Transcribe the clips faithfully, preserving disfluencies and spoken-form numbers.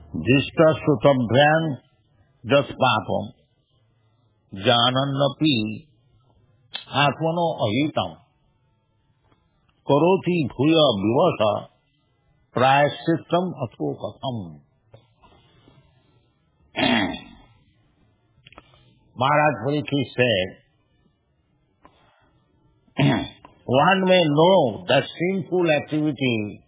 Dishta sutabhyam das papam janannapi atmano ahitam karoti bhuya vivasa prayaschitam atho katham. Maharaj Parikshit said, one may know that sinful activity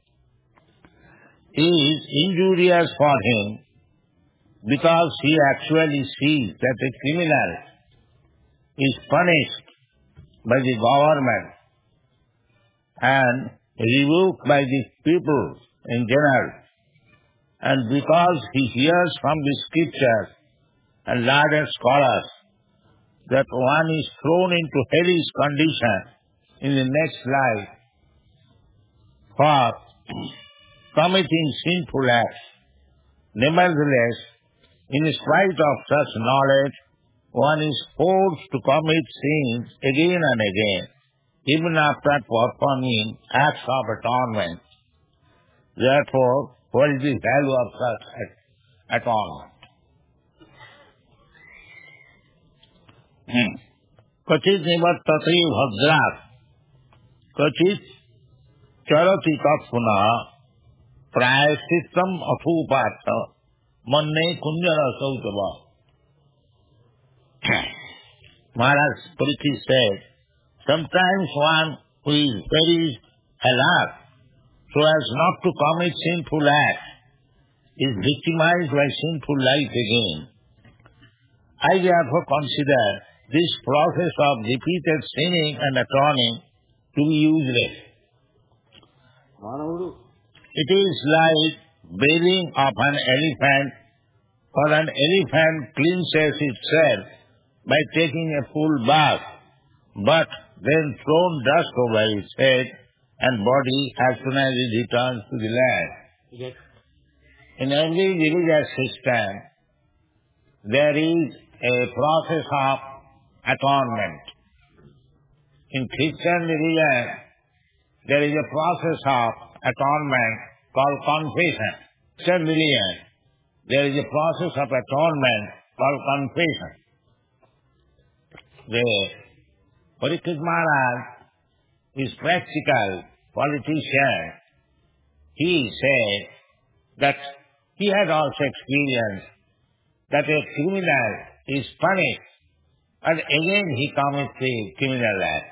is injurious for him because he actually sees that a criminal is punished by the government and rebuked by the people in general, and because he hears from the scriptures and learned scholars that one is thrown into hellish condition in the next life for committing sinful acts. Nevertheless, in spite of such knowledge, one is forced to commit sins again and again, even after performing acts of atonement. Therefore, what is the value of such atonement? Kachit nivartati bhadrat, kachit charati tatpuna, prayaschitam athupatha, manne kunyara sautava. Maharaj Parikshit said, sometimes one who is very alert so as not to commit sinful acts is victimized by sinful life again. I therefore consider this process of repeated sinning and atoning to be useless. It is like bathing of an elephant, for an elephant cleanses itself by taking a full bath, but then thrown dust over its head and body as soon as it returns to the land. Yes. In every religious system, there is a process of atonement. In Christian religion, there is a process of atonement called confession. In Christian religion, there is a process of atonement called confession. The Parikshit Maharaj is practical politician. He said that he had also experienced that a criminal is punished and again he commits the criminal act.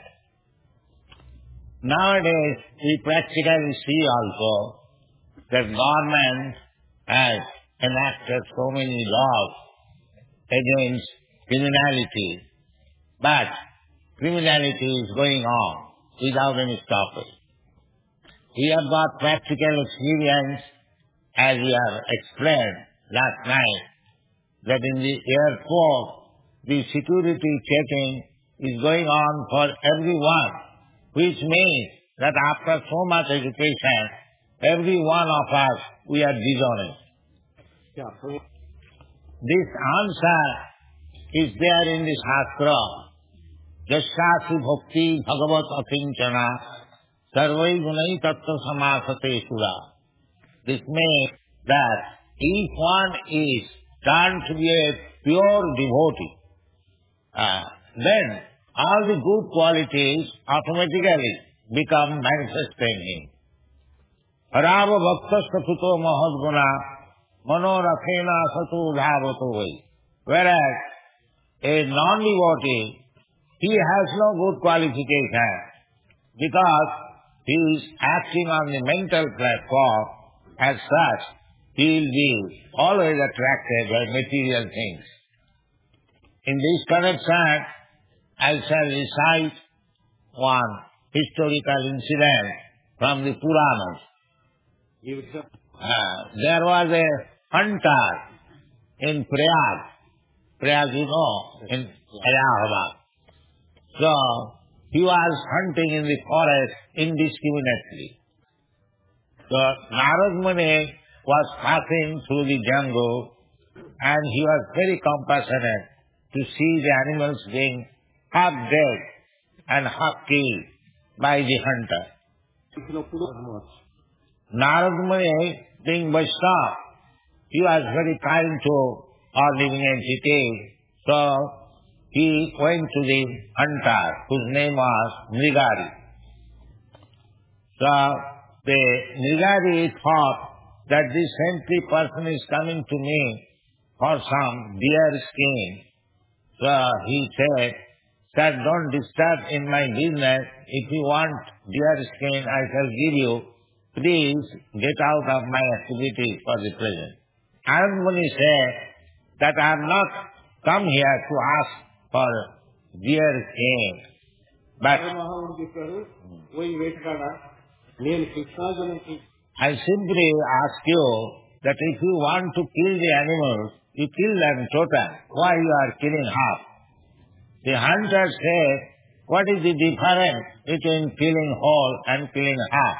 Nowadays we practically see also that government has enacted so many laws against criminality, but criminality is going on without any stoppage. We have got practical experience, as we have explained last night, that in the airport the security checking is going on for everyone, which means that after so much education, every one of us, we are dishonest. Yeah. This answer is there in the Shastra. Jasyasi bhakti bhagavat akinchana sarvai gunai tattva samasate sura. This means that if one is turned to be a pure devotee, uh, then all the good qualities automatically become manifest in him. Harava bhakta statuto mahadguna manorathena satu dhavato vai. Whereas a non-devotee, he has no good qualification because he is acting on the mental platform. As such, he will be always attracted by material things. In this connection, I shall recite one historical incident from the Puranas. Uh, there was a hunter in Prayag. Prayag, you know, in Allahabad. So, he was hunting in the forest indiscriminately. So, Narad Muni was passing through the jungle and he was very compassionate to see the animals being half dead and half killed by the hunter. Narad Muni, being Vaishnava, he was very kind to all living entities. So he went to the hunter, whose name was Mrigari. So the Mrigari thought that this saintly person is coming to me for some deer skin. So he said, "Sir, don't disturb in my business. If you want deer skin, I shall give you. Please get out of my activity for the present." Narad Muni said that I have not come here to ask for deer skin, but I simply ask you that if you want to kill the animals, you kill them total. Why you are killing half? The hunter said, what is the difference between killing whole and killing half?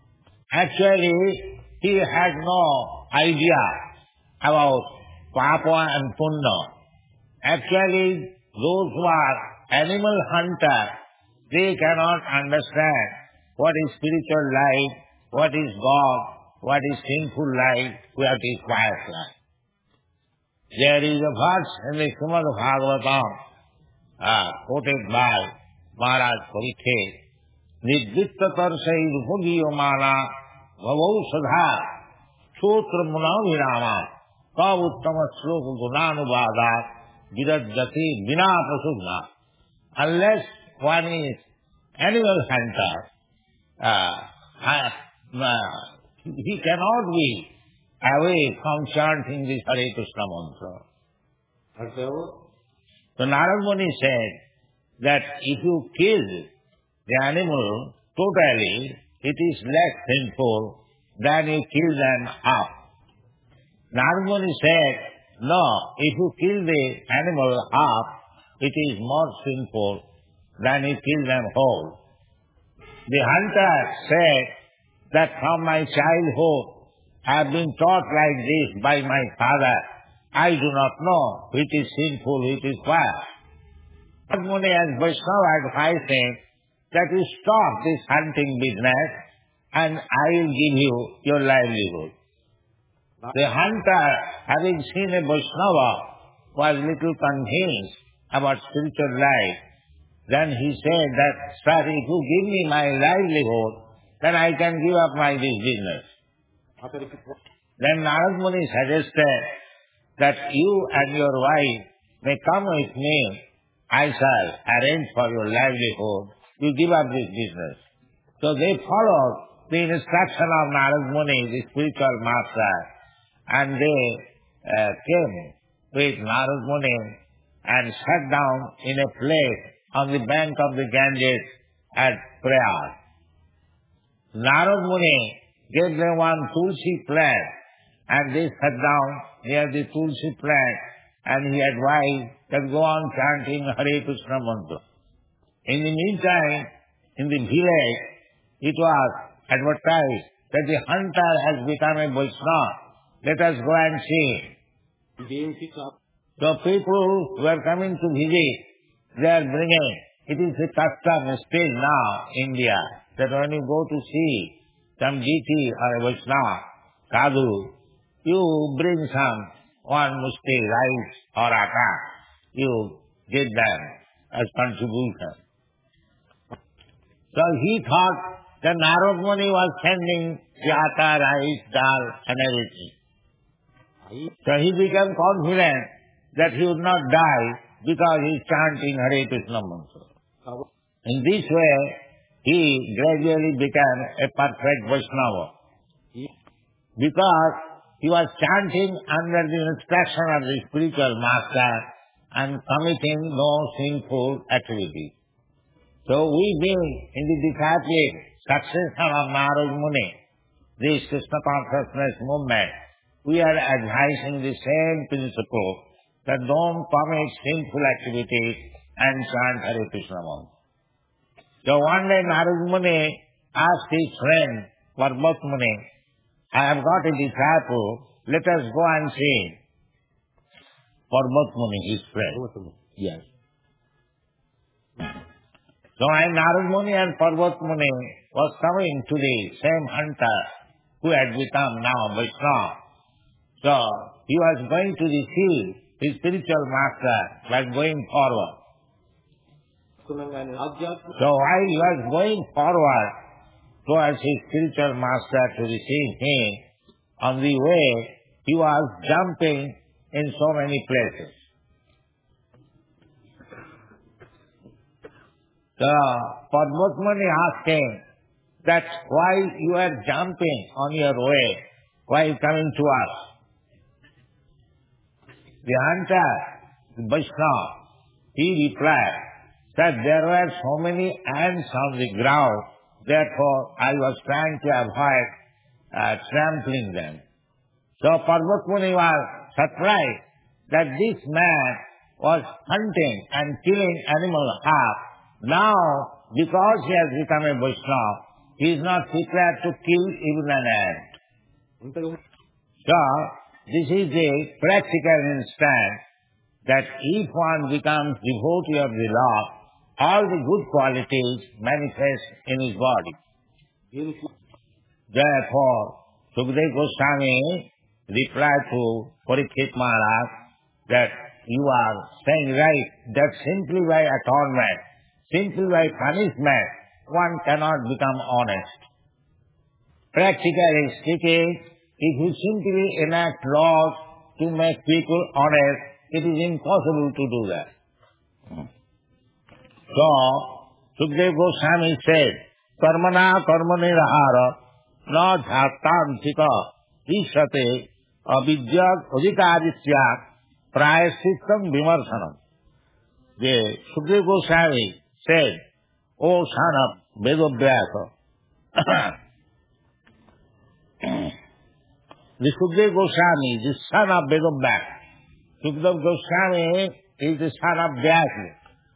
Actually, he had no idea about papa and punna. Actually, those who are animal hunters, they cannot understand what is spiritual life, what is God, what is sinful life, what is pious life. There is a verse in the Srimad Bhagavatam, uh, quoted by Maharaj Parikhet, Nidvittatar Said Bhugiyamana Bhavau Sadha Sotra Munavirama Kav Uttama Sloka Gunanubhada Virajati Vina Pasugna. Unless one is animal hunter, uh, uh, he cannot be away from chanting this Hare Krishna mantra. So Narad Muni said that if you kill the animal totally, it is less sinful than you kill them half. Narad Muni said, no, if you kill the animal half, it is more sinful than you kill them whole. The hunter said that from my childhood I have been taught like this by my father. I do not know which is sinful, which is pious. Narad Muni and Vaishnava advised him that you stop this hunting business and I will give you your livelihood. The hunter, having seen a Vaishnava, was little convinced about spiritual life. Then he said that, sir, if you give me my livelihood, then I can give up my this business. Then Narad Muni suggested that you and your wife may come with me. I shall arrange for your livelihood. You give up this business. So they followed the instruction of Narad Muni, the spiritual master, and they uh, came with Narad Muni and sat down in a place on the bank of the Ganges at Prayag. Narad Muni gave them one tulsi plant, and they sat down near the tulsi plant, and he advised that go on chanting Hare Krishna mantra. In the meantime, in the village, it was advertised that the hunter has become a Vaishnava. Let us go and see. So people who are coming to visit, they are bringing, it is a custom still now in India, that when you go to see some deity or a Vaishnava, sadhu, you bring some one mushti rice or atta, you give them as contribution. So he thought that Narad Muni was sending the atta, rice, dal and everything. So he became confident that he would not die because he is chanting Hare Krishna mantra. In this way, he gradually became a perfect Vaishnava. Because he was chanting under the instruction of the spiritual master and committing no sinful activity. So we being in the disciplic succession of Narad Muni, this Krishna consciousness movement, we are advising the same principle that don't commit sinful activities and chant Hare Krishna mantra. So one day Narad Muni asked his friend Parvat Muni, I have got a disciple, let us go and see him. Parvat Muni, his friend. Yes. So when Narad Muni and Parvat Muni was coming to the same hunter who had become now Vaishnava, So, he was going to receive his spiritual master, was going forward. So while he was going forward towards his spiritual master to receive him, on the way he was jumping in so many places. So Padmatmuni asked him that why you are jumping on your way, why you coming to us? The hunter, the Vaishnava, he replied that there were so many ants on the ground, therefore I was trying to avoid uh, trampling them. So Parvatmuni was surprised that this man was hunting and killing animal half. Now, because he has become a Vaishnava, he is not prepared to kill even an ant. So, this is a practical instance that if one becomes devotee of the Lord, all the good qualities manifest in his body. Therefore, Sukadeva Goswami replied to Parikshit Maharaj that you are saying right, that simply by atonement, simply by punishment, one cannot become honest. Practically speaking, if you simply enact laws to make people honest, it is impossible to do that. So, Sukadeva Goswami said, Karmana karmani rahara na dhartantika ishate avidyag adhikarisya prayasittam vimarsanam. The Sukadeva Goswami said, O son of Vedavyasa, the Sukadeva Goswami, the son of Vedavyasa, Sukadeva Goswami is the son of Vyasa.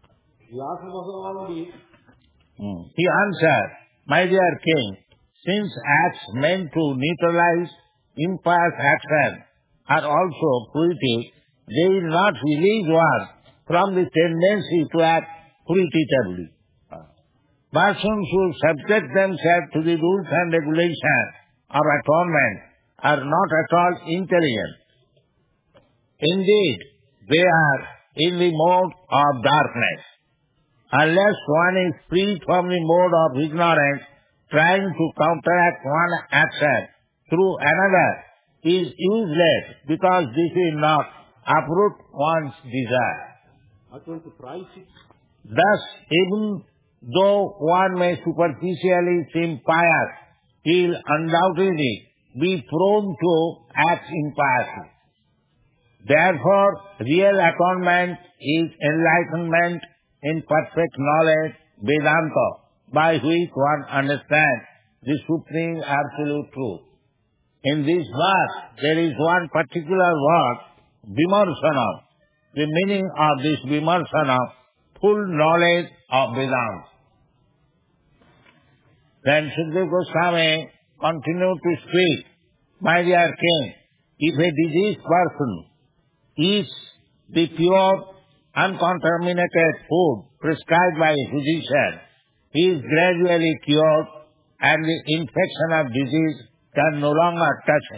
Hmm. He answered, my dear king, since acts meant to neutralize impious action are also punitive, they will not release one from the tendency to act punitively. Persons who subject themselves to the rules and regulations of atonement are not at all intelligent. Indeed, they are in the mode of darkness. Unless one is free from the mode of ignorance, trying to counteract one action through another is useless, because this will not uproot one's desire. Thus, even though one may superficially seem pious, he will undoubtedly be prone to act impiously. Therefore, real atonement is enlightenment in perfect knowledge, Vedanta, by which one understands the supreme absolute truth. In this verse, there is one particular word, Vimarsana. The meaning of this Vimarsana, full knowledge of Vedanta. Then Sukadeva Goswami continued to speak, my dear king, if a diseased person eats the pure, uncontaminated food prescribed by a physician, he is gradually cured and the infection of disease can no longer touch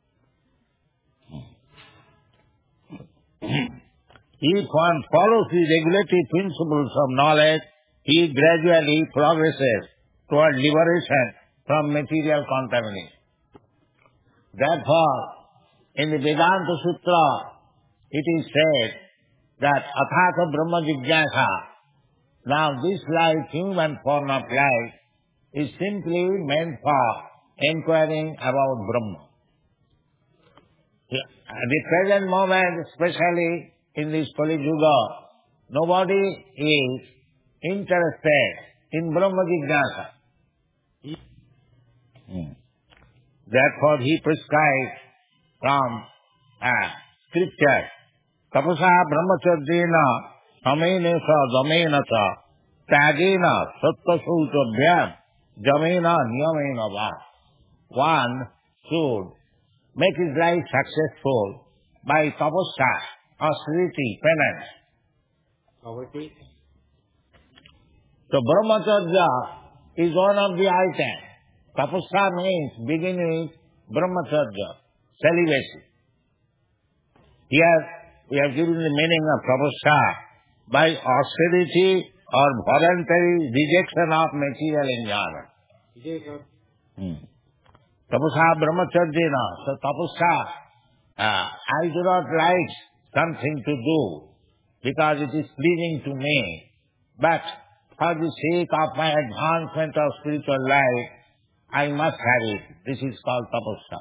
him. If one follows the regulative principles of knowledge, he gradually progresses toward liberation from material contamination. Therefore, in the Vedanta Sutra, it is said that athata brahma jigyasa, now this life, human form of life, is simply meant for inquiring about Brahma. At the present moment, especially in this Kali Yuga, nobody is interested in Brahma jigyasa. Hmm. Therefore, he prescribes from uh, scripture, tapasa brahmacharyena samena sa damena sa tyagena sattva-sauchabhyam jamena niyamena va. One should make his life successful by tapasya, austerity, penance. So brahmacharya is one of the items. Tapasya means beginning with brahmacharya, celibacy. Here we have given the meaning of tapasya by austerity or voluntary rejection of material enjoyment. Hmm. Tapasya brahmacharjena. So tapasya, uh, I do not like something to do because it is pleasing to me. But for the sake of my advancement of spiritual life, I must have it. This is called tapasya.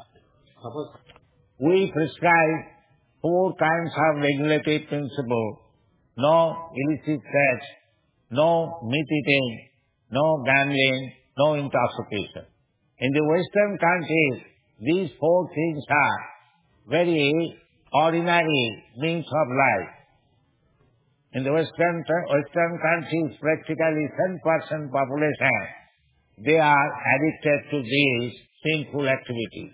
We prescribe four kinds of regulative principles. No illicit sex, no meat eating, no gambling, no intoxication. In the Western countries, these four things are very ordinary means of life. In the Western, Western countries, practically ten percent population, they are addicted to these sinful activities.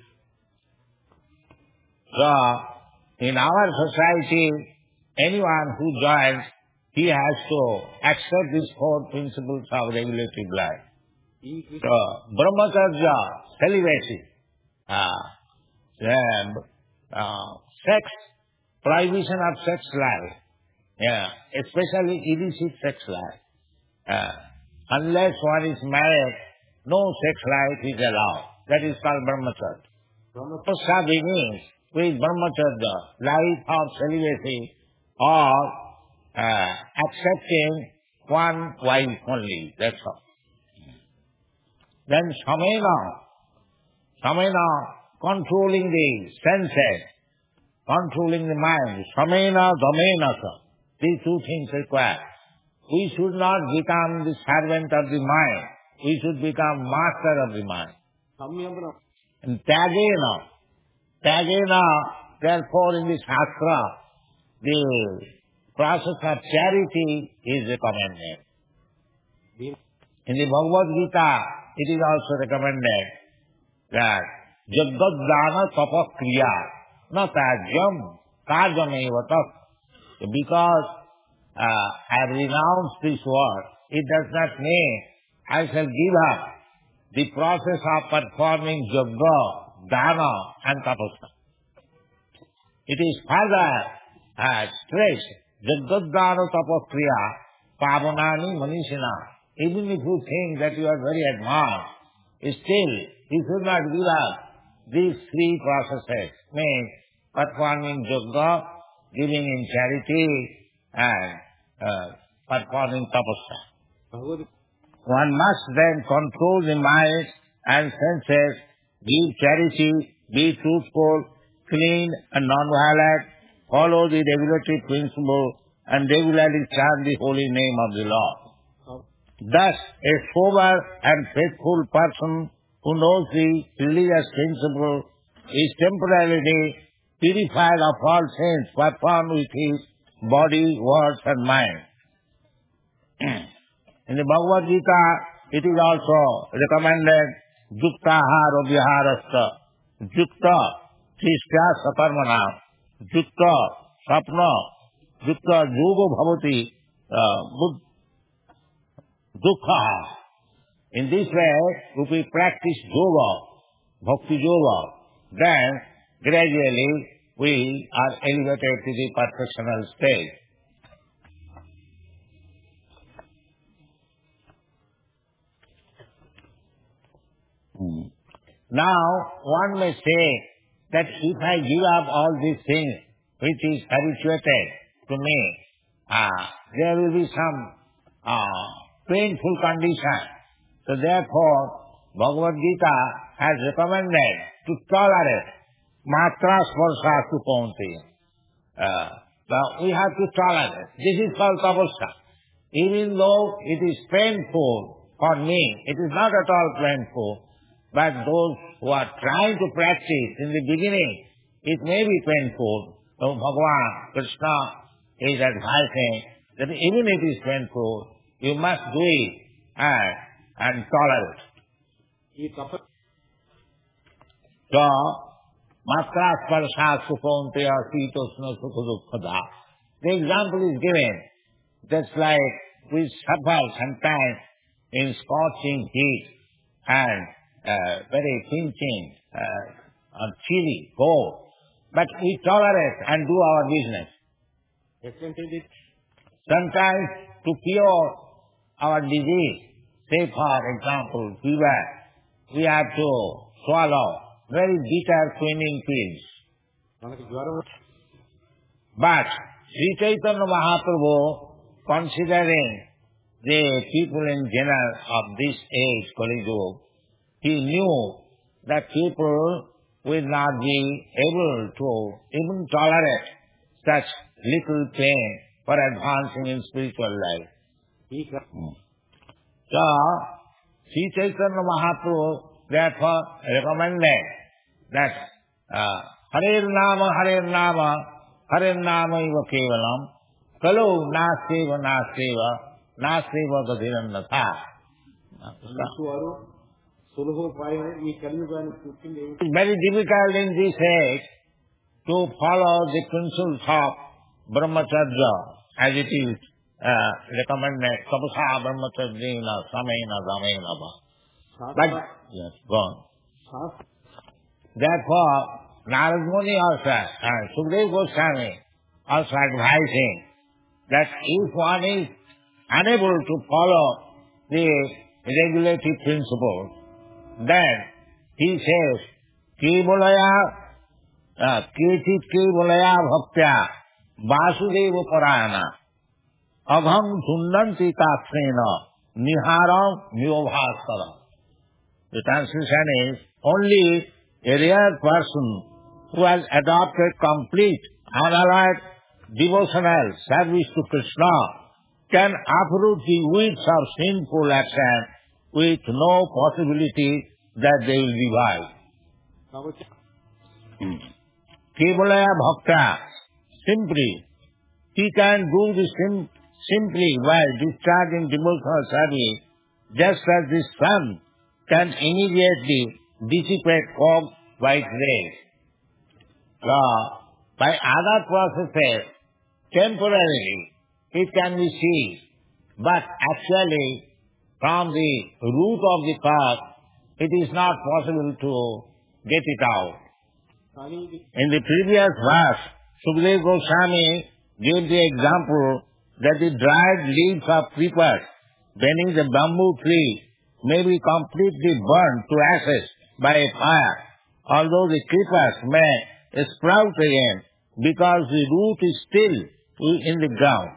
So, in our society, anyone who joins, he has to accept these four principles of regulative life. So, brahmacharya, celibacy, uh, um, uh, sex, prohibition of sex life, yeah, especially illicit sex life. Uh, unless one is married, no sex life is allowed. That is called brahmacharya. Tapasya begins with brahmacharya, life of celibacy, or uh, accepting one wife only. That's all. Then samena, samena, controlling the senses, controlling the mind. Samena, dhamena. These two things required. We should not become the servant of the mind. We should become master of the mind. And tyagena, tyagena, therefore in the Shastra, the process of charity is recommended. In the Bhagavad Gita, it is also recommended that Jagadana tapakriya na tajam kajameva tak. Because uh, I have renounced this word, it does not mean I shall give up the process of performing yoga, dana and tapasya. It is further uh, stressed, Jagadana tapakriya pavanani manishina. Even if you think that you are very advanced, still you should not give up these three processes, means performing yoga, giving in charity, and uh, performing tapasya. One must then control the mind and senses, give charity, be truthful, clean and non-violent, follow the regulatory principle, and regularly chant the holy name of the Lord. Thus, a sober and faithful person who knows the religious principle is temporarily purified of all sins performed with his body, words and mind. In the Bhagavad Gita, it is also recommended Yukta haro viharasta, Yukta trishtya sakarmana, Yukta sapna, Yukta yoga bhavati, uh, dukkha. In this way, if we practice yoga, bhakti yoga, then gradually we are elevated to the perfectional stage. Hmm. Now, one may say that if I give up all these things which is habituated to me, uh, there will be some uh, painful condition. So therefore, Bhagavad Gita has recommended to tolerate matra sparsha suponti. Uh, now we have to tolerate. This is called tapasya. Even though it is painful for me, it is not at all painful, but those who are trying to practice in the beginning, it may be painful. So Bhagavan, Krishna is advising that even if it is painful, you must do it and, and tolerate. So, matra sparsha suponteya sitosna sukha. The example is given. That's like we suffer sometimes in scorching heat and uh, very pinching uh, on chilly cold. but we tolerate and do our business. Sometimes to cure our disease, say for example fever, we have to swallow very bitter quinine pills. But Sri Chaitanya Mahaprabhu, considering the people in general of this age, Kali Yuga, he knew that people will not be able to even tolerate such little pain for advancing in spiritual life. Hmm. So, Sri Chaitanya Mahaprabhu therefore recommended that uh, Harer Nama, Harer Nama, Harer Nama iva kevalam, kalu naseva naseva, naseva gadhirannatha. It's very difficult in this age to follow the principles of Brahmacharya as it is uh, recommended, Tapasa Brahmacharya Samena Damena Va. But, yes, go on. Therefore, Narad Muni also, and Sukadeva Goswami also advising that if one is unable to follow the regulative principles, then he says, Kevalaya, Kechit Kevalaya Bhaktya, Vasudeva Parayana, Abham Sundanti Tatsena, Niharam Nyobhaskara. The translation is, only a rare person who has adopted complete, unalloyed, devotional service to Krishna can uproot the weeds of sinful action with no possibility that they will revive. Kevalaya Bhakta, simply, he can do this sim simply while discharging devotional service, just as the sun can immediately dissipate fog by its rays. So, by other processes, temporarily, it can be seen, but actually, from the root of the cause, it is not possible to get it out. In the previous verse, Sukadeva Goswami gave the example that the dried leaves of creepers beneath the bamboo tree may be completely burned to ashes by a fire, although the creepers may sprout again because the root is still in the ground.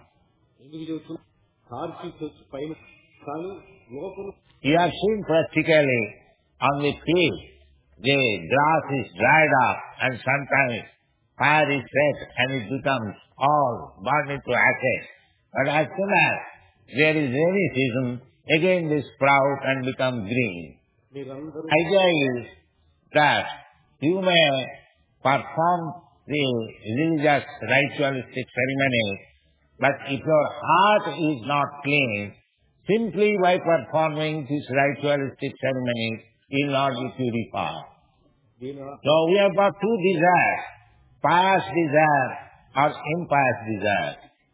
You have seen practically on the field, the grass is dried up and sometimes fire is set and it becomes all burned into ashes. But as soon as there is rainy season, again they sprout and become green. The idea is that you may perform the religious ritualistic ceremonies, but if your heart is not clean, simply by performing these ritualistic ceremonies, you will not be purified. So we have got two desires, pious desire or impious desire.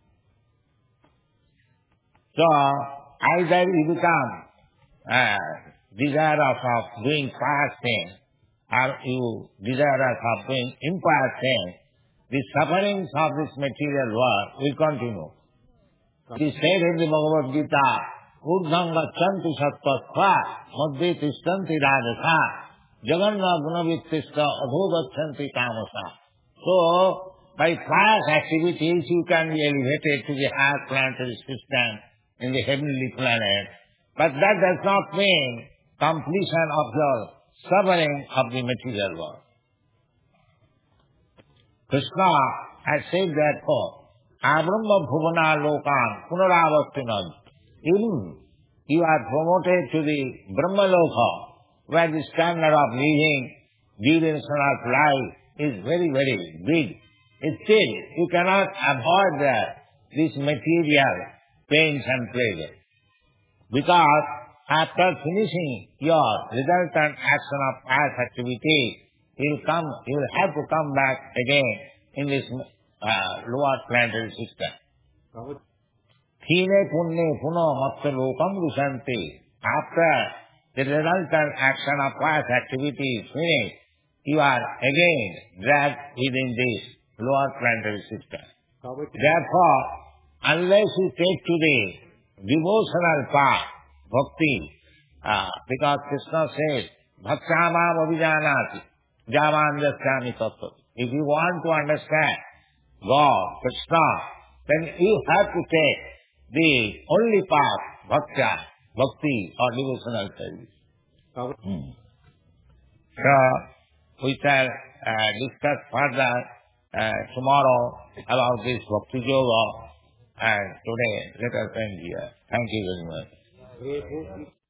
So either you become uh, desirous of doing pious things, or you desirous of doing impious things, the sufferings of this material world will continue. It is said in the Bhagavad Gita, Urdham gachanti sattva madhye tishtanti rajasa jaganna gunavittista adho gachanti tamasa. So, by pious activities you can be elevated to the higher planetary system in the heavenly planet, but that does not mean completion of your suffering of the material world. Krishna has said therefore, Abrahma bhuvana lokan punaravastinam. Even you are promoted to the Brahma Loka, where the standard of living duration of life is very, very big. Still, you cannot avoid that, this material pains and pleasure. Because after finishing your resultant action of past activity, you will come, you will have to come back again in this uh, lower planetary system. Hine punne puno matta lokam dusanti. After the resultant action of past activity is finished, you are again dragged within this lower planetary system. Therefore, unless you take to the devotional path, bhakti, uh, because Krishna says, bhaktamam abhijanati, jamandasyami tattva. If you want to understand God, Krishna, then you have to take the only path, bhakti, bhakti or devotional service. Hmm. So, we shall uh, discuss further uh, tomorrow about this bhakti yoga, and today let us end here. Thank you very much.